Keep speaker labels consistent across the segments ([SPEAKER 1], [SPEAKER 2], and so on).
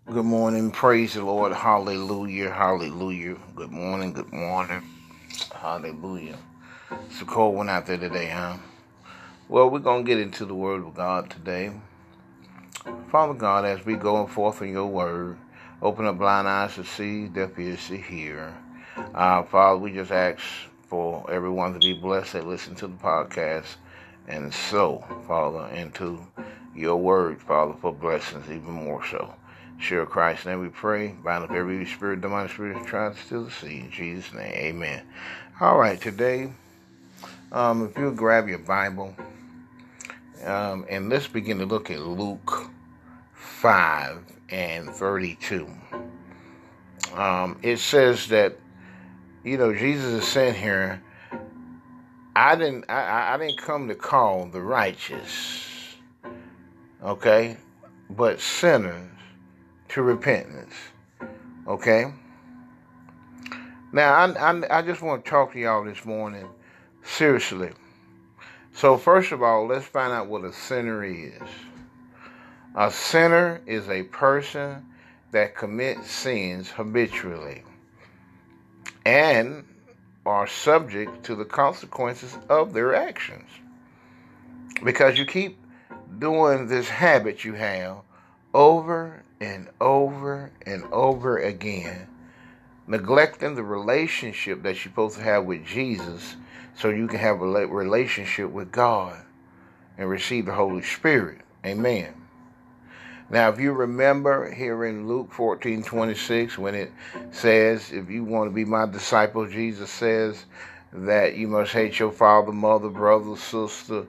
[SPEAKER 1] Good morning. Praise the Lord. Hallelujah. Hallelujah. Good morning. Good morning. Hallelujah. It's a cold one out there today, huh? Well, we're going to get into the Word of God today. Father God, as we go forth in your Word, open up blind eyes to see, deaf ears to hear. Father, we just ask for everyone to be blessed that listen to the podcast and so, Father, into your Word, Father, for blessings even more so. Sure, Christ's name we pray. Bind up every spirit, demonic spirit trying to steal the seed. In Jesus' name, amen. All right, today, if you'll grab your Bible, and let's begin to look at Luke 5 and 32. It says that, Jesus is saying here, I didn't come to call the righteous, okay, but sinners to repentance, okay? Now, I just want to talk to y'all this morning seriously. So first of all, let's find out what a sinner is. A sinner is a person that commits sins habitually and are subject to the consequences of their actions. Because you keep doing this habit you have over and over and over again, neglecting the relationship that you're supposed to have with Jesus so you can have a relationship with God and receive the Holy Spirit. Amen. Now, if you remember here in Luke 14:26, when it says, if you want to be my disciple, Jesus says that you must hate your father, mother, brother, sister,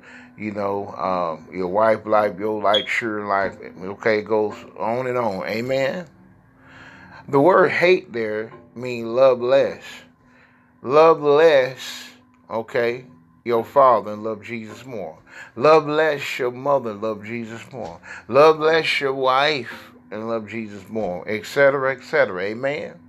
[SPEAKER 1] your wife, life, your life, sure life. Okay, it goes on and on. Amen. The word hate there means love less. Love less, okay, your father and love Jesus more. Love less your mother and love Jesus more. Love less your wife and love Jesus more, etc., etc. Amen.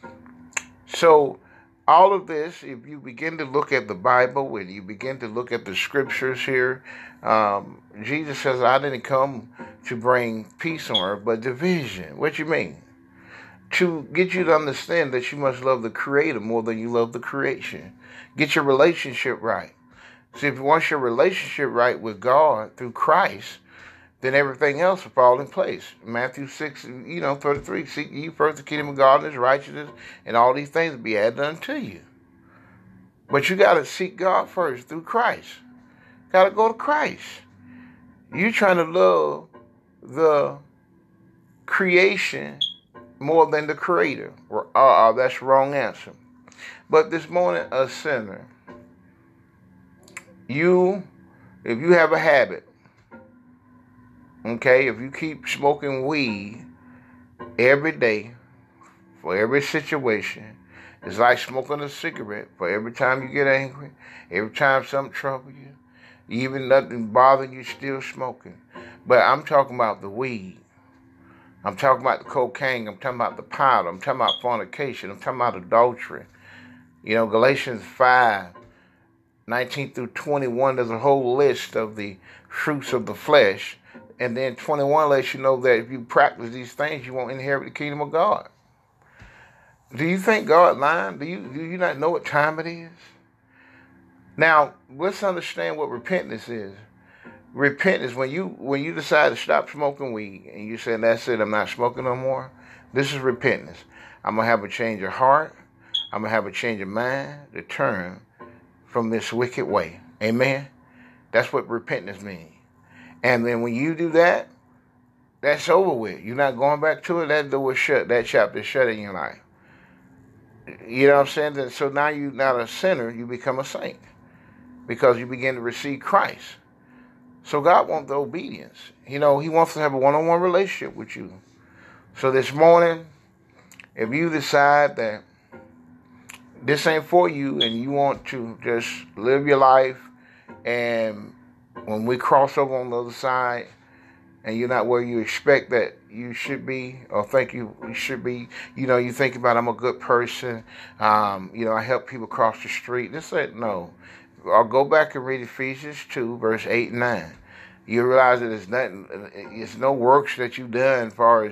[SPEAKER 1] So all of this, if you begin to look at the Bible and you begin to look at the scriptures here, Jesus says, I didn't come to bring peace on earth, but division. What you mean? To get you to understand that you must love the Creator more than you love the creation. Get your relationship right. See, if you want your relationship right with God through Christ, then everything else will fall in place. Matthew 6, 33, seek ye first the kingdom of God and his righteousness, and all these things will be added unto you. But you got to seek God first through Christ. Got to go to Christ. You're trying to love the creation more than the Creator. That's the wrong answer. But this morning, a sinner, if you have a habit, okay, if you keep smoking weed every day for every situation, it's like smoking a cigarette. For every time you get angry, every time something troubles you, even nothing bothering you, still smoking. But I'm talking about the weed. I'm talking about the cocaine. I'm talking about the powder. I'm talking about fornication. I'm talking about adultery. Galatians 5:19 through 21, there's a whole list of the fruits of the flesh. And then 21 lets you know that if you practice these things, you won't inherit the kingdom of God. Do you think God lying? Do you not know what time it is? Now, let's understand what repentance is. Repentance, when you decide to stop smoking weed and you say, that's it, I'm not smoking no more, this is repentance. I'm going to have a change of heart. I'm going to have a change of mind to turn from this wicked way. Amen? That's what repentance means. And then when you do that, that's over with. You're not going back to it. That door is shut. That chapter is shut in your life. You know what I'm saying? So now you're not a sinner. You become a saint because you begin to receive Christ. So God wants the obedience. He wants to have a one-on-one relationship with you. So this morning, if you decide that this ain't for you and you want to just live your life, and when we cross over on the other side and you're not where you expect that you should be or think you should be, you think about, I'm a good person, I help people cross the street. Just say no. I'll go back and read Ephesians 2, verse 8 and 9. You realize that it's no works that you've done as far as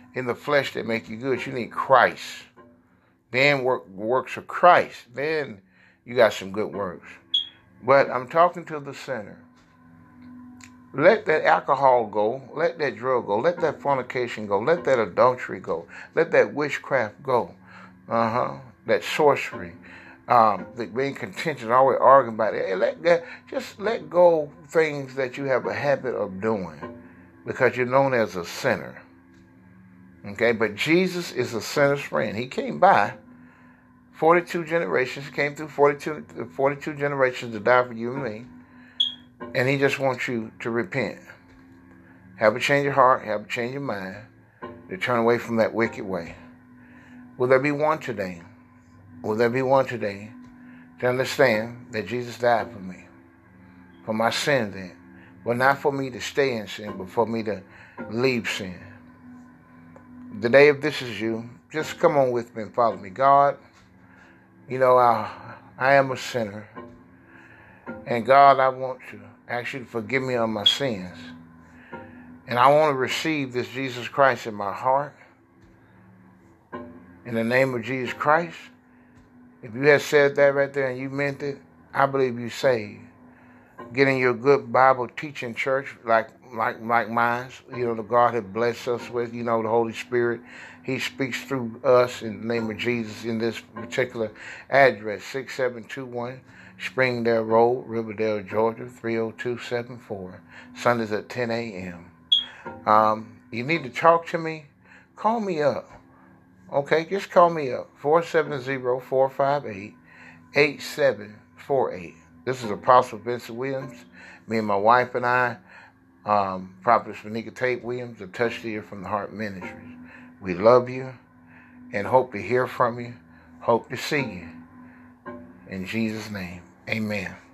[SPEAKER 1] in the flesh that make you good. You need Christ. Then works of Christ. Then you got some good works. But I'm talking to the sinner. Let that alcohol go. Let that drug go. Let that fornication go. Let that adultery go. Let that witchcraft go. That sorcery. That being contentious, always arguing about it. Just let go things that you have a habit of doing because you're known as a sinner. Okay, but Jesus is a sinner's friend. He came by 42 generations. He came through 42 generations to die for you and me. And he just wants you to repent. Have a change of heart. Have a change of mind. To turn away from that wicked way. Will there be one today? Will there be one today to understand that Jesus died for me? For my sin then. Well, not for me to stay in sin, but for me to leave sin. Today, if this is you, just come on with me and follow me. God, I am a sinner. And God, I want to ask you to forgive me of my sins. And I want to receive this Jesus Christ in my heart. In the name of Jesus Christ. If you had said that right there and you meant it, I believe you saved. Get in your good Bible teaching church like mine, the God has blessed us with, the Holy Spirit. He speaks through us in the name of Jesus in this particular address, 6721 Springdale Road, Riverdale, Georgia, 30274. Sundays at 10 a.m. You need to talk to me? Call me up. Okay, just call me up, 470-458-8748. This is Apostle Vincent Williams. Me and my wife and I, Prophetess Renika Tate Williams, a touch to you from the Heart Ministries. We love you and hope to hear from you, hope to see you. In Jesus' name, amen.